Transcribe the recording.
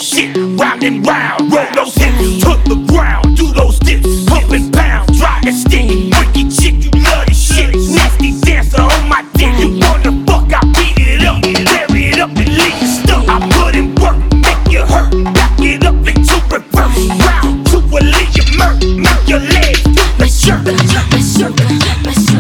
shit round and round. Roll those hips to the ground.